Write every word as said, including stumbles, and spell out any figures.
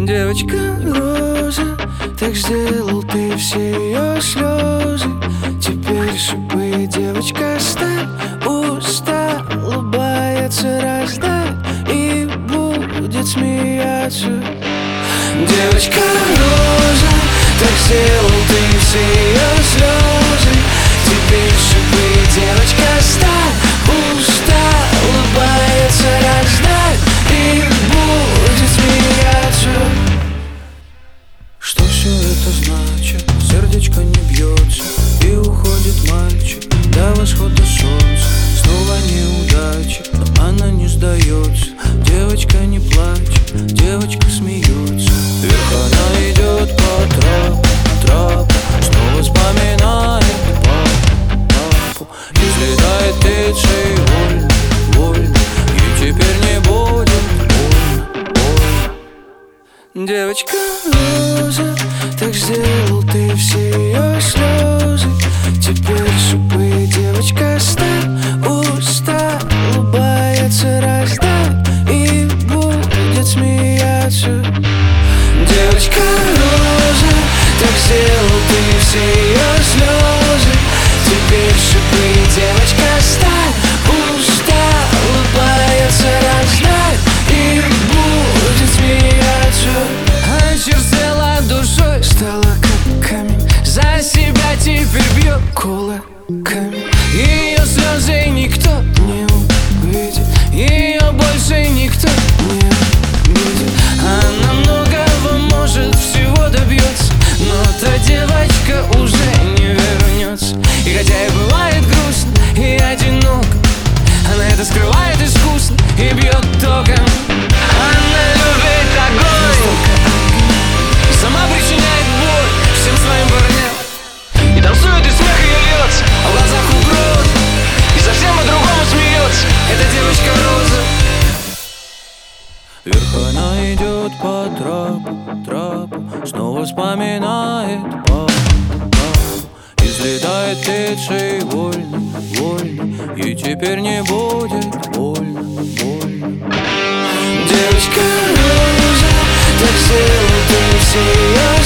Девочка роза, так сделал ты все ее слезы. Теперь шипы, девочка, стань, устал, улыбается, раздай и будет смеяться. Девочка роза, так сделал ты все ее слезы. Теперь шипы, девочка, стань, устал, улыбается, раздай и будет смеяться. Что все это значит? Сердечко не бьется и уходит мальчик до восхода солнца. Снова неудача, но она не сдается. Девочка не плачет, девочка смеется. Вверх она идет по трапу, трапу, снова вспоминает папу, папу. И взлетает птицей вольно, вольно, и теперь не будет больно, больно. Девочка роза, так сделал ты все ее слезы. Теперь шипы, девочка, стань, устал, улыбается, раздай и будет смеяться. Девочка роза, так сделал ты все ее слезы. Теперь шипы, девочка, стань, устал, улыбается, раздай и будет смеяться. Очерствела душой, стала как камень, за себя теперь бьет кулаками. Ее слезы никто не увидит, ее больше никто не будет. Она многого может, всего добьется, но та девочка уже не вернется. И хотя и бывает грустно и одиноко, она это скрывает искусно и бьет током. Она любит огонь, сама причиняет боль всем своим парням. И танцует, и смех ее льется, а в глазах угроза, и совсем по-другому смеется эта девочка роза. Вверх она идет по трапу, трапу, снова вспоминает папу, папу. И взлетает птицей вольно, вольно, и теперь не будет больно, больно. Девочка роза, так сделал ты все.